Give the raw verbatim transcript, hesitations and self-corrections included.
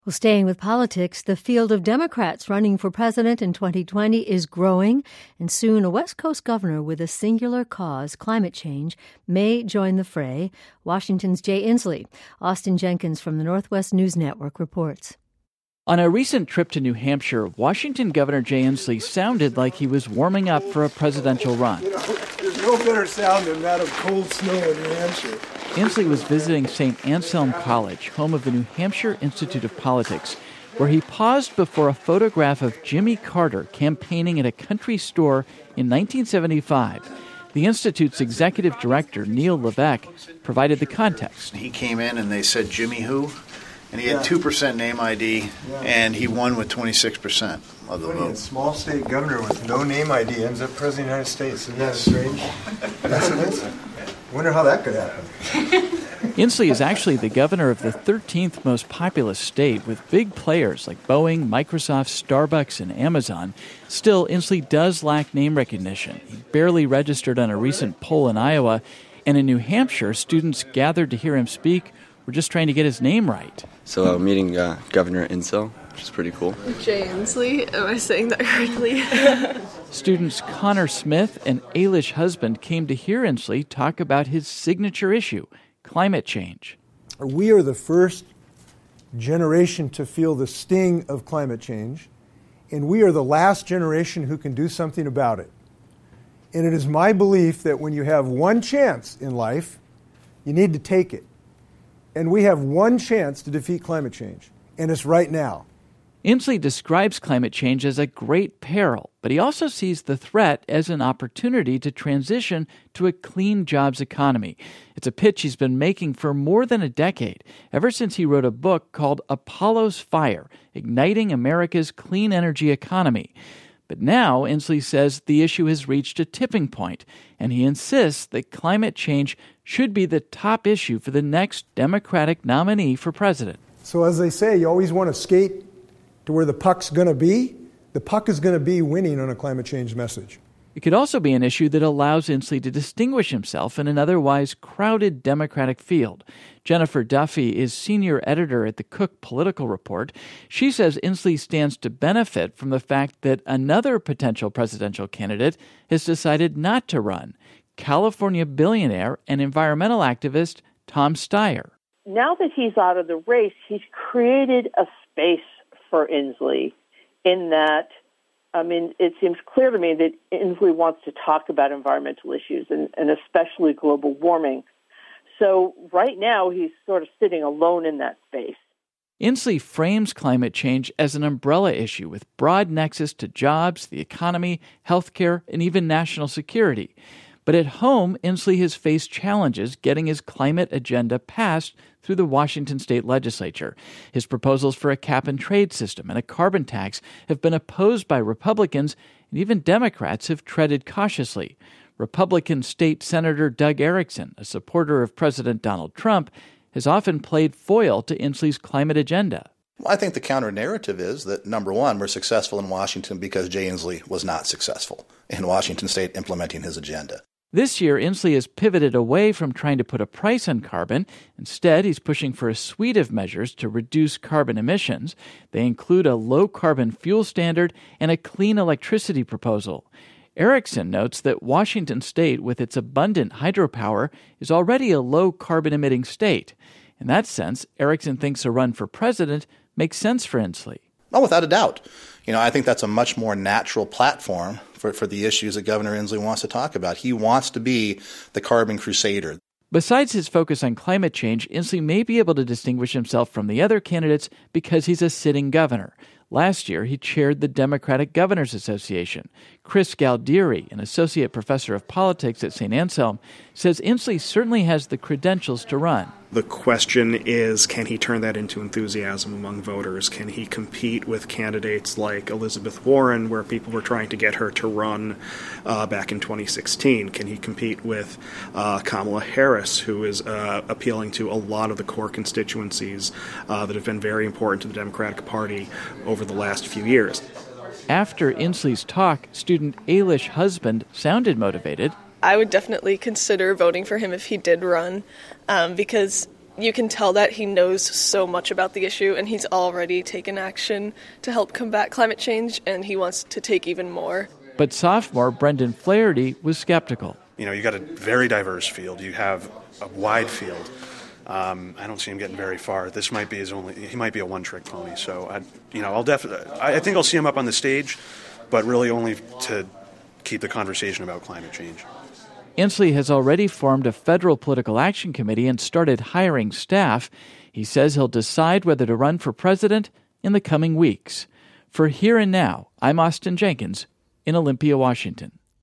Well, staying with politics, the field of Democrats running for president in twenty twenty is growing, and soon a West Coast governor with a singular cause, climate change, may join the fray. Washington's Jay Inslee. Austin Jenkins from the Northwest News Network reports. On a recent trip to New Hampshire, Washington Governor Jay Inslee sounded like he was warming up for a presidential run. You know, there's no better sound than that of cold snow in New Hampshire. Inslee was visiting Saint Anselm College, home of the New Hampshire Institute of Politics, where he paused before a photograph of Jimmy Carter campaigning at a country store in nineteen seventy-five. The Institute's executive director, Neil Levesque, provided the context. He came in and they said, Jimmy who? And he had two percent name I D, and he won with twenty-six percent of the vote. A small state governor with no name I D ends up president of the United States. Isn't that strange? That's amazing. I wonder how that could happen. Inslee is actually the governor of the thirteenth most populous state, with big players like Boeing, Microsoft, Starbucks, and Amazon. Still, Inslee does lack name recognition. He barely registered on a recent poll in Iowa, and in New Hampshire, students gathered to hear him speak were just trying to get his name right. So I'm meeting uh, Governor Inslee, which is pretty cool. Jay Inslee, am I saying that correctly? Students Connor Smith and Ailish Husband came to hear Inslee talk about his signature issue, climate change. We are the first generation to feel the sting of climate change, and we are the last generation who can do something about it. And it is my belief that when you have one chance in life, you need to take it. And we have one chance to defeat climate change, and it's right now. Inslee describes climate change as a great peril, but he also sees the threat as an opportunity to transition to a clean jobs economy. It's a pitch he's been making for more than a decade, ever since he wrote a book called Apollo's Fire, Igniting America's Clean Energy Economy. But now, Inslee says the issue has reached a tipping point, and he insists that climate change should be the top issue for the next Democratic nominee for president. So as they say, you always want to skate to where the puck's going to be. The puck is going to be winning on a climate change message. It could also be an issue that allows Inslee to distinguish himself in an otherwise crowded Democratic field. Jennifer Duffy is senior editor at the Cook Political Report. She says Inslee stands to benefit from the fact that another potential presidential candidate has decided not to run, California billionaire and environmental activist Tom Steyer. Now that he's out of the race, he's created a space for Inslee in that, I mean, it seems clear to me that Inslee wants to talk about environmental issues and, and especially global warming. So right now, he's sort of sitting alone in that space. Inslee frames climate change as an umbrella issue with broad nexus to jobs, the economy, healthcare, and even national security. But at home, Inslee has faced challenges getting his climate agenda passed through the Washington state legislature. His proposals for a cap-and-trade system and a carbon tax have been opposed by Republicans, and even Democrats have treaded cautiously. Republican State Senator Doug Erickson, a supporter of President Donald Trump, has often played foil to Inslee's climate agenda. Well, I think the counter-narrative is that, number one, we're successful in Washington because Jay Inslee was not successful in Washington state implementing his agenda. This year, Inslee has pivoted away from trying to put a price on carbon. Instead, he's pushing for a suite of measures to reduce carbon emissions. They include a low-carbon fuel standard and a clean electricity proposal. Erickson notes that Washington state, with its abundant hydropower, is already a low-carbon emitting state. In that sense, Erickson thinks a run for president makes sense for Inslee. Oh, without a doubt. You know, I think that's a much more natural platform for, for the issues that Governor Inslee wants to talk about. He wants to be the carbon crusader. Besides his focus on climate change, Inslee may be able to distinguish himself from the other candidates because he's a sitting governor. Last year, he chaired the Democratic Governors Association. Chris Galdieri, an associate professor of politics at Saint Anselm, says Inslee certainly has the credentials to run. The question is, can he turn that into enthusiasm among voters? Can he compete with candidates like Elizabeth Warren, where people were trying to get her to run uh, back in twenty sixteen? Can he compete with uh, Kamala Harris, who is uh, appealing to a lot of the core constituencies uh, that have been very important to the Democratic Party over the last few years? After Inslee's talk, student Ailish Husband sounded motivated. I would definitely consider voting for him if he did run, um, because You can tell that he knows so much about the issue, and he's already taken action to help combat climate change, and he wants to take even more. But sophomore Brendan Flaherty was skeptical. You know, you got a very diverse field. You have a wide field. Um, I don't see him getting very far. This might be his only. He might be a one-trick pony. So, I, you know, I'll definitely. I think I'll see him up on the stage, but really only to keep the conversation about climate change. Inslee has already formed a federal political action committee and started hiring staff. He says he'll decide whether to run for president in the coming weeks. For Here and Now, I'm Austin Jenkins in Olympia, Washington.